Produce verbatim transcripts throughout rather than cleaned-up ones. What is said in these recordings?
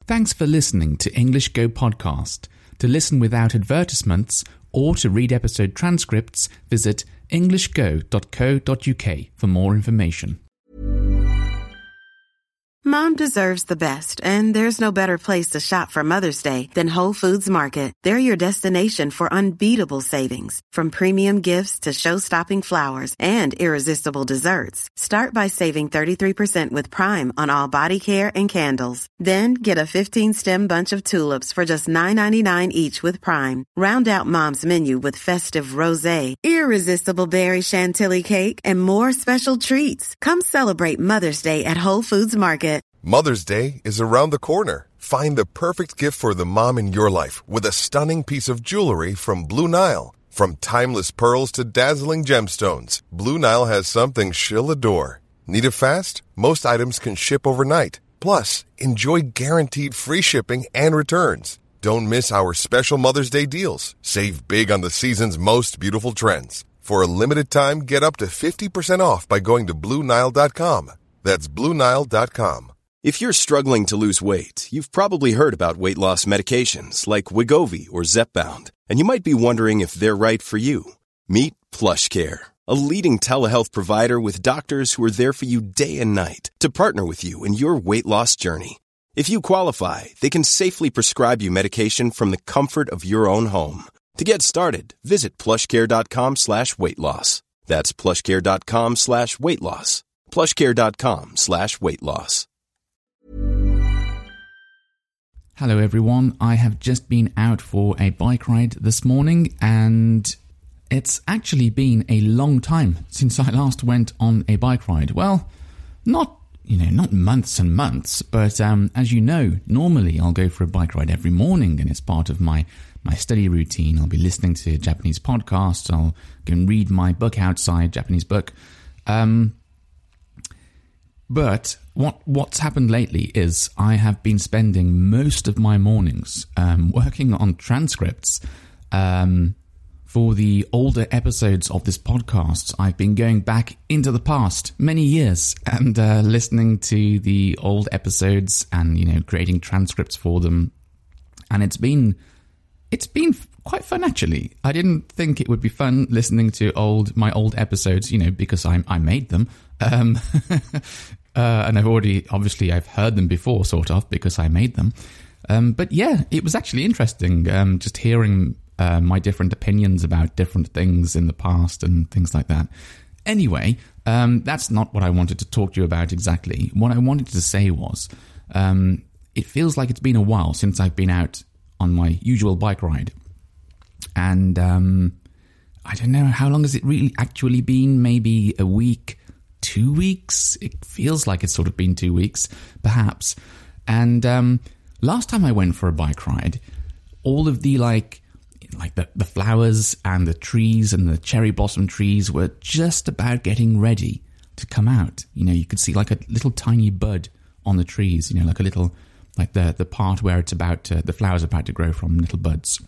Thanks for listening to English Go Podcast. To listen without advertisements or to read episode transcripts, visit english go dot co dot uk for more information. Mom deserves the best, and there's no better place to shop for Mother's Day than Whole Foods Market. They're your destination for unbeatable savings, from premium gifts to show-stopping flowers and irresistible desserts. Start by saving thirty-three percent with Prime on all body care and candles. Then get a fifteen-stem bunch of tulips for just nine ninety-nine each with Prime. Round out Mom's menu with festive rosé, irresistible berry chantilly cake, and more special treats. Come celebrate Mother's Day at Whole Foods Market. Mother's Day is around the corner. Find the perfect gift for the mom in your life with a stunning piece of jewelry from Blue Nile. From timeless pearls to dazzling gemstones, Blue Nile has something she'll adore. Need it fast? Most items can ship overnight. Plus, enjoy guaranteed free shipping and returns. Don't miss our special Mother's Day deals. Save big on the season's most beautiful trends. For a limited time, get up to fifty percent off by going to blue nile dot com. That's blue nile dot com. If you're struggling to lose weight, you've probably heard about weight loss medications like Wegovy or Zepbound, and you might be wondering if they're right for you. Meet PlushCare, a leading telehealth provider with doctors who are there for you day and night to partner with you in your weight loss journey. If you qualify, they can safely prescribe you medication from the comfort of your own home. To get started, visit plushcare.com slash weight loss. That's plushcare.com slash weight loss. plushcare.com slash weight loss. Hello everyone, I have just been out for a bike ride this morning and it's actually been a long time since I last went on a bike ride. Well, not, you know, not months and months, but um, as you know, normally I'll go for a bike ride every morning and it's part of my, my study routine. I'll be listening to Japanese podcasts, I'll go and read my book outside, Japanese book. Um... But what what's happened lately is I have been spending most of my mornings um, working on transcripts um, for the older episodes of this podcast. I've been going back into the past many years and uh, listening to the old episodes and, you know, creating transcripts for them. And it's been it's been quite fun, actually. I didn't think it would be fun listening to old my old episodes, you know, because I I made them. Um, uh, and I've already, obviously, I've heard them before, sort of, because I made them. Um, but yeah, it was actually interesting, um, just hearing uh, my different opinions about different things in the past and things like that. Anyway, um, that's not what I wanted to talk to you about exactly. What I wanted to say was, um, it feels like it's been a while since I've been out on my usual bike ride. And um, I don't know, how long has it really actually been? Maybe a week? Two weeks? It feels like it's sort of been two weeks, perhaps. And um, last time I went for a bike ride, all of the like, like the, the flowers and the trees and the cherry blossom trees were just about getting ready to come out. You know, you could see like a little tiny bud on the trees. You know, like a little, like the the part where it's about to, the flowers are about to grow from, little buds.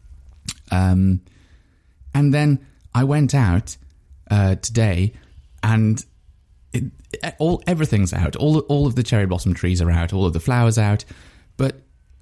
Um, and then I went out uh, today and. It, all everything's out. All all of the cherry blossom trees are out. All of the flowers out, but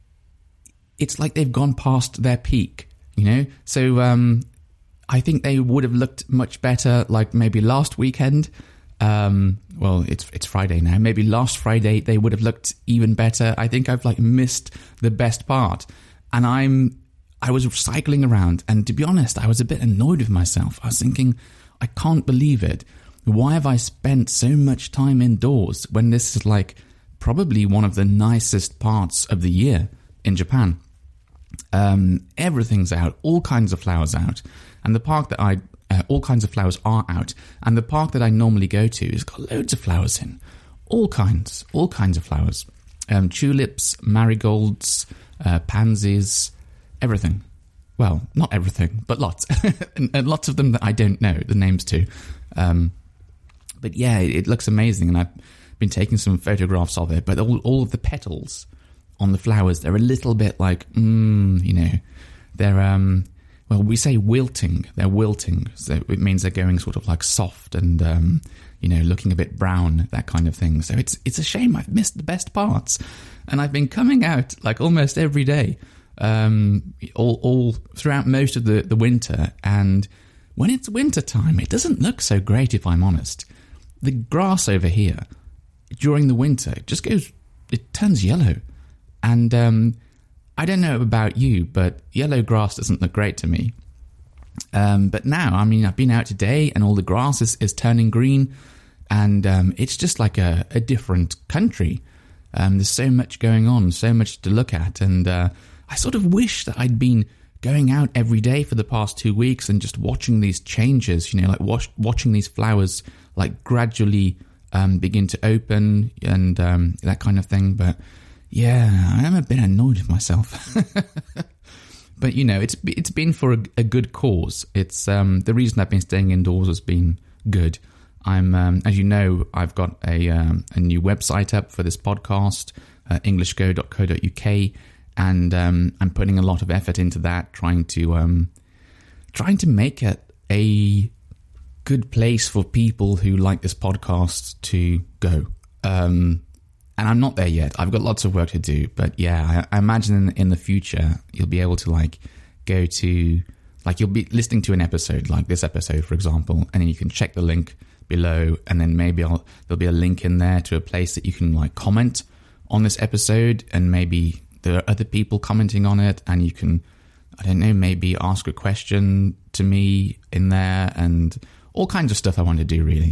it's like they've gone past their peak. You know, so um, I think they would have looked much better, like maybe last weekend. Um, well, it's it's Friday now. Maybe last Friday they would have looked even better. I think I've like missed the best part, and I'm I was cycling around, and to be honest, I was a bit annoyed with myself. I was thinking, I can't believe it. Why have I spent so much time indoors when this is like probably one of the nicest parts of the year in Japan? Um, everything's out, all kinds of flowers out, and the park that I, uh, all kinds of flowers are out, and the park that I normally go to has got loads of flowers in, all kinds, all kinds of flowers, um, tulips, marigolds, uh, pansies, everything. Well, not everything, but lots, and, and lots of them that I don't know the names to. Um, But yeah, it looks amazing, and I've been taking some photographs of it. But all, all of the petals on the flowers, they're a little bit like, mm, you know, they're, um, well, we say wilting. They're wilting, so it means they're going sort of like soft and, um, you know, looking a bit brown, that kind of thing. So it's it's a shame I've missed the best parts. And I've been coming out like almost every day, um, all, all throughout most of the, the winter. And when it's winter time, it doesn't look so great, if I'm honest. The grass over here during the winter just goes, it turns yellow. And um, I don't know about you, but yellow grass doesn't look great to me. Um, but now, I mean, I've been out today and all the grass is, is turning green, and um, it's just like a, a different country. Um, there's so much going on, so much to look at, and uh, I sort of wish that I'd been going out every day for the past two weeks and just watching these changes, you know, like watch, watching these flowers like gradually um, begin to open and um, that kind of thing. But yeah, I am a bit annoyed with myself. But, you know, it's it's been for a, a good cause. It's um, the reason I've been staying indoors has been good. I'm, um, as you know, I've got a um, a new website up for this podcast, uh, english go dot co dot uk, and um, I'm putting a lot of effort into that, trying to um, trying to make it a good place for people who like this podcast to go. Um, And I'm not there yet. I've got lots of work to do. But yeah, I, I imagine in, in the future, you'll be able to like go to, like you'll be listening to an episode, like this episode, for example, and then you can check the link below. And then maybe I'll, there'll be a link in there to a place that you can like comment on this episode. And maybe there are other people commenting on it. And you can, I don't know, maybe ask a question to me in there and all kinds of stuff I want to do, really.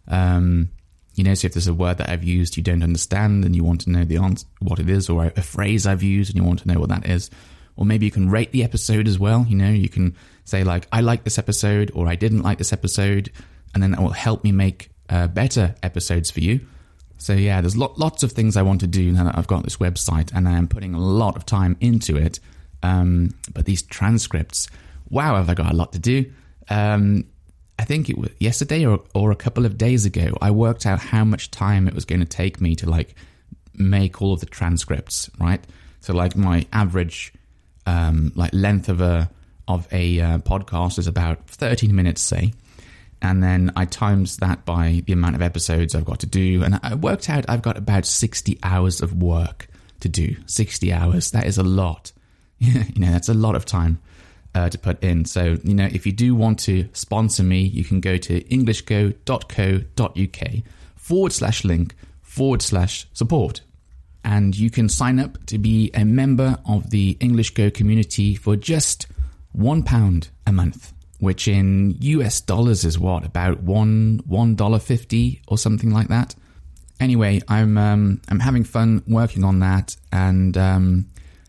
Um, You know, so if there's a word that I've used you don't understand and you want to know the answer, what it is, or a phrase I've used and you want to know what that is, or maybe you can rate the episode as well. You know, you can say like, I like this episode, or I didn't like this episode, and then that will help me make uh, better episodes for you. So yeah, there's lo- lots of things I want to do now that I've got this website, and I am putting a lot of time into it. Um, but these transcripts, wow, have I got a lot to do. Um, I think it was yesterday or, or a couple of days ago, I worked out how much time it was going to take me to like make all of the transcripts, right? So like my average um, like length of a of a uh, podcast is about thirteen minutes, say. And then I times that by the amount of episodes I've got to do. And I worked out I've got about sixty hours of work to do. sixty hours, that is a lot. You know, that's a lot of time. Uh, to put in. So, you know, if you do want to sponsor me, you can go to english go dot co dot uk forward slash link forward slash support. And you can sign up to be a member of the English Go community for just one pound a month, which in U S dollars is what, about one one dollar fifty or something like that. Anyway, I'm um, I'm having fun working on that, and um,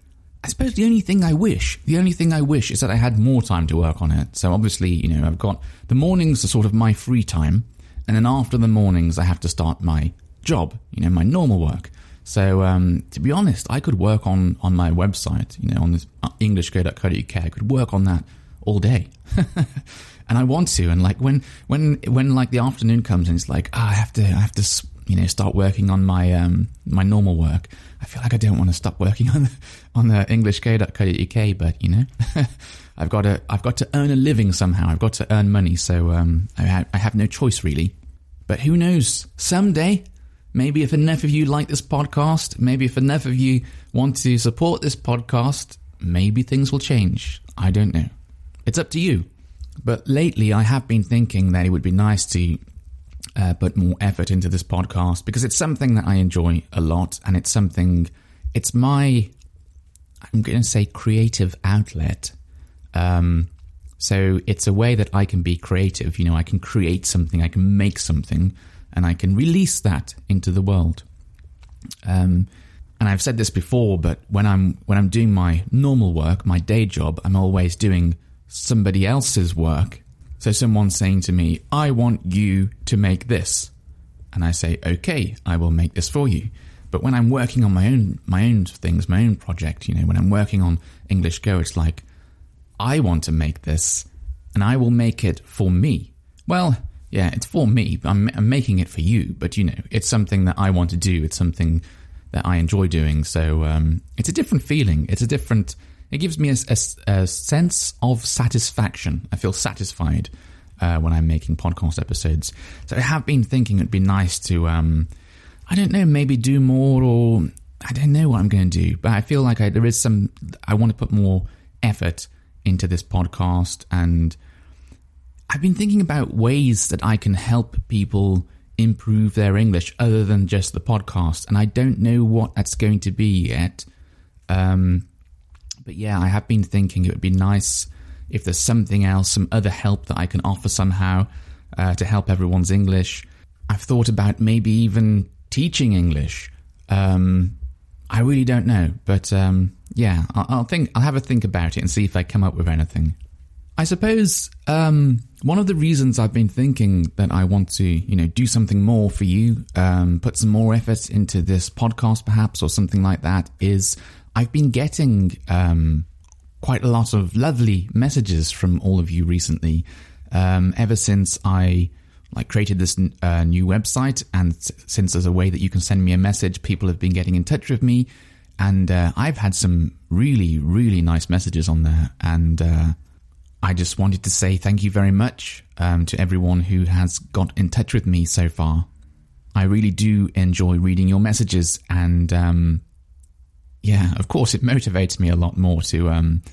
I suppose the only thing I wish, the only thing I wish is that I had more time to work on it. So obviously, you know, I've got the mornings are sort of my free time, and then after the mornings, I have to start my job, you know, my normal work. So um, to be honest, I could work on, on my website, you know, on this english go dot co dot uk. I could work on that all day, and I want to. And like when when when like the afternoon comes and it's like, ah, oh, I have to, I have to, you know, start working on my um my normal work. I feel like I don't want to stop working on the, on the english go dot co dot uk, but you know, I've got to I've got to earn a living somehow. I've got to earn money, so um, I, ha- I have no choice really. But who knows? Someday, maybe if enough of you like this podcast, maybe if enough of you want to support this podcast, maybe things will change. I don't know. It's up to you. But lately, I have been thinking that it would be nice to Uh, put more effort into this podcast, because it's something that I enjoy a lot, and it's something, it's my, I'm going to say creative outlet. Um, so it's a way that I can be creative, you know, I can create something, I can make something, and I can release that into the world. Um, and I've said this before, but when I'm, when I'm doing my normal work, my day job, I'm always doing somebody else's work. So someone's saying to me, I want you to make this. And I say, okay, I will make this for you. But when I'm working on my own my own things, my own project, you know, when I'm working on English Go, it's like, I want to make this, and I will make it for me. Well, yeah, it's for me, but I'm, I'm making it for you. But, you know, it's something that I want to do. It's something that I enjoy doing. So um, it's a different feeling. It's a different... It gives me a, a, a sense of satisfaction. I feel satisfied uh, when I'm making podcast episodes. So I have been thinking it'd be nice to, um, I don't know, maybe do more, or I don't know what I'm going to do. But I feel like I, there is some, I want to put more effort into this podcast. And I've been thinking about ways that I can help people improve their English other than just the podcast. And I don't know what that's going to be yet. Um, but yeah, I have been thinking it would be nice if there's something else, some other help that I can offer somehow uh, to help everyone's English. I've thought about maybe even teaching English. Um, I really don't know, but um, yeah, I'll, I'll think. I'll have a think about it and see if I come up with anything. I suppose um, one of the reasons I've been thinking that I want to, you know, do something more for you, um, put some more effort into this podcast, perhaps, or something like that, is I've been getting um, quite a lot of lovely messages from all of you recently. Um, ever since I like created this uh, new website, and since there's a way that you can send me a message, people have been getting in touch with me, and uh, I've had some really, really nice messages on there, and uh, I just wanted to say thank you very much um, to everyone who has got in touch with me so far. I really do enjoy reading your messages, and um, yeah, of course, it motivates me a lot more to um,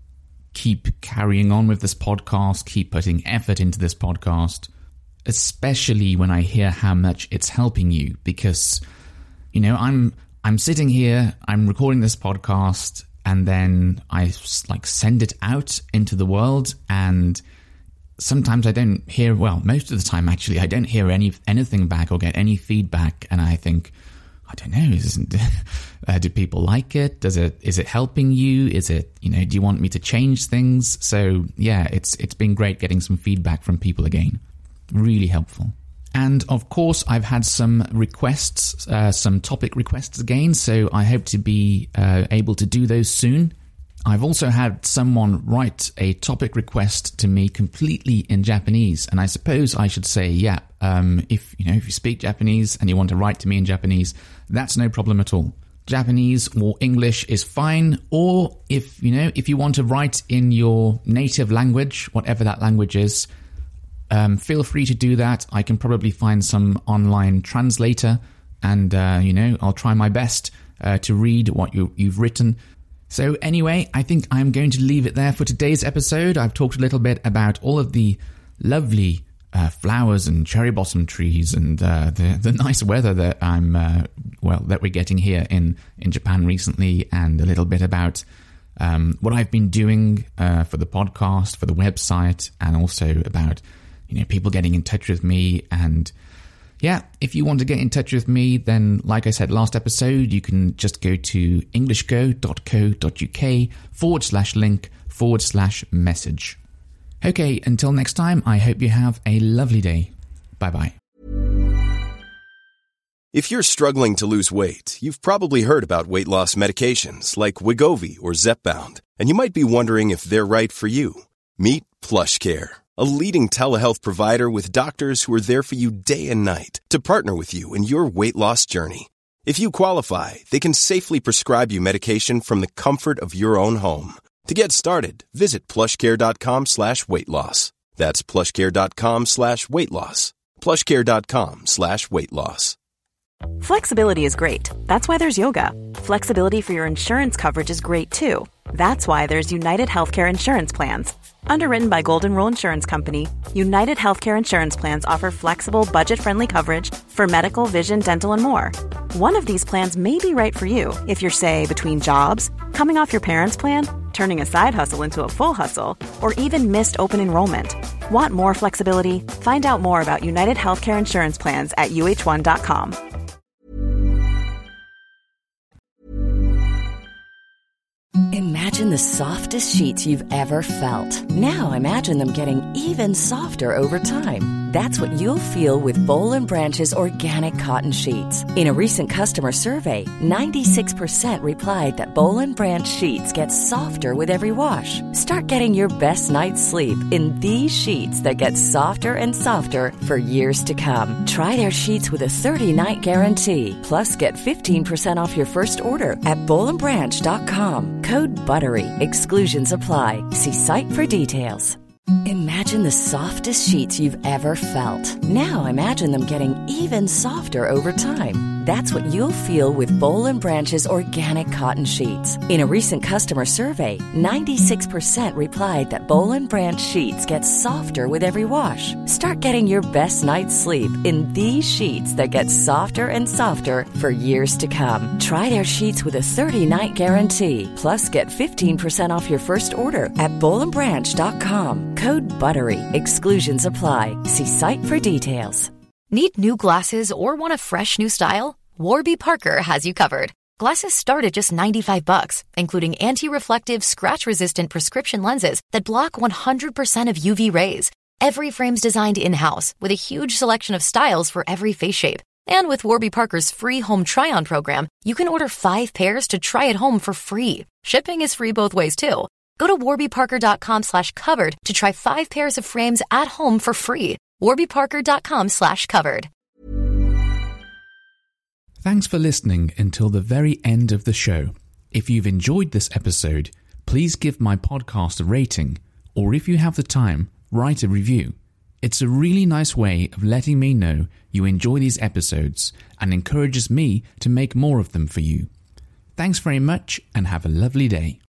keep carrying on with this podcast, keep putting effort into this podcast, especially when I hear how much it's helping you, because, you know, I'm I'm sitting here, I'm recording this podcast, and then I like send it out into the world, and sometimes I don't hear, well, most of the time actually, I don't hear any anything back or get any feedback, and I think, I don't know, isn't uh, do people like it? Does it is it helping you? Is it, you know, do you want me to change things? So yeah, it's it's been great getting some feedback from people again. Really helpful. And of course, I've had some requests, uh, some topic requests again, so I hope to be uh, able to do those soon. I've also had someone write a topic request to me completely in Japanese, and I suppose I should say, yeah, um, if you know if you speak Japanese and you want to write to me in Japanese, that's no problem at all. Japanese or English is fine, or if you know if you want to write in your native language, whatever that language is, Um, feel free to do that. I can probably find some online translator, and, uh, you know, I'll try my best uh, to read what you, you've written. So anyway, I think I'm going to leave it there for today's episode. I've talked a little bit about all of the lovely uh, flowers and cherry blossom trees and uh, the, the nice weather that I'm, uh, well, that we're getting here in, in Japan recently, and a little bit about um, what I've been doing uh, for the podcast, for the website, and also about, you know, people getting in touch with me. And yeah, if you want to get in touch with me, then like I said last episode, you can just go to englishgo.co.uk forward slash link forward slash message. Okay, until next time, I hope you have a lovely day. Bye-bye. If you're struggling to lose weight, you've probably heard about weight loss medications like Wegovy or Zepbound, and you might be wondering if they're right for you. Meet PlushCare, a leading telehealth provider with doctors who are there for you day and night to partner with you in your weight loss journey. If you qualify, they can safely prescribe you medication from the comfort of your own home. To get started, visit plushcare.com slash weight loss. That's plushcare.com slash weight loss. plushcare.com slash weight loss. Flexibility is great. That's why there's yoga. Flexibility for your insurance coverage is great too. That's why there's United Healthcare Insurance Plans. Underwritten by Golden Rule Insurance Company, United Healthcare Insurance Plans offer flexible, budget-friendly coverage for medical, vision, dental, and more. One of these plans may be right for you if you're, say, between jobs, coming off your parents' plan, turning a side hustle into a full hustle, or even missed open enrollment. Want more flexibility? Find out more about United Healthcare Insurance Plans at U H one dot com. Imagine the softest sheets you've ever felt. Now imagine them getting even softer over time. That's what you'll feel with Boll and Branch's organic cotton sheets. In a recent customer survey, ninety-six percent replied that Boll and Branch sheets get softer with every wash. Start getting your best night's sleep in these sheets that get softer and softer for years to come. Try their sheets with a thirty-night guarantee. Plus, get fifteen percent off your first order at boll and branch dot com. Code BUTTERY. Exclusions apply. See site for details. Imagine the softest sheets you've ever felt. Now imagine them getting even softer over time. That's what you'll feel with Boll and Branch's organic cotton sheets. In a recent customer survey, ninety-six percent replied that Boll and Branch sheets get softer with every wash. Start getting your best night's sleep in these sheets that get softer and softer for years to come. Try their sheets with a thirty-night guarantee. Plus, get fifteen percent off your first order at boll and branch dot com. Code BUTTERY. Exclusions apply. See site for details. Need new glasses or want a fresh new style? Warby Parker has you covered. Glasses start at just ninety-five bucks, including anti-reflective, scratch-resistant prescription lenses that block one hundred percent of U V rays. Every frame's designed in-house with a huge selection of styles for every face shape. And with Warby Parker's free home try-on program, you can order five pairs to try at home for free. Shipping is free both ways, too. Go to warby parker dot com slash covered to try five pairs of frames at home for free. warby parker dot com slash covered. Thanks for listening until the very end of the show. If you've enjoyed this episode, please give my podcast a rating, or if you have the time, write a review. It's a really nice way of letting me know you enjoy these episodes and encourages me to make more of them for you. Thanks very much and have a lovely day.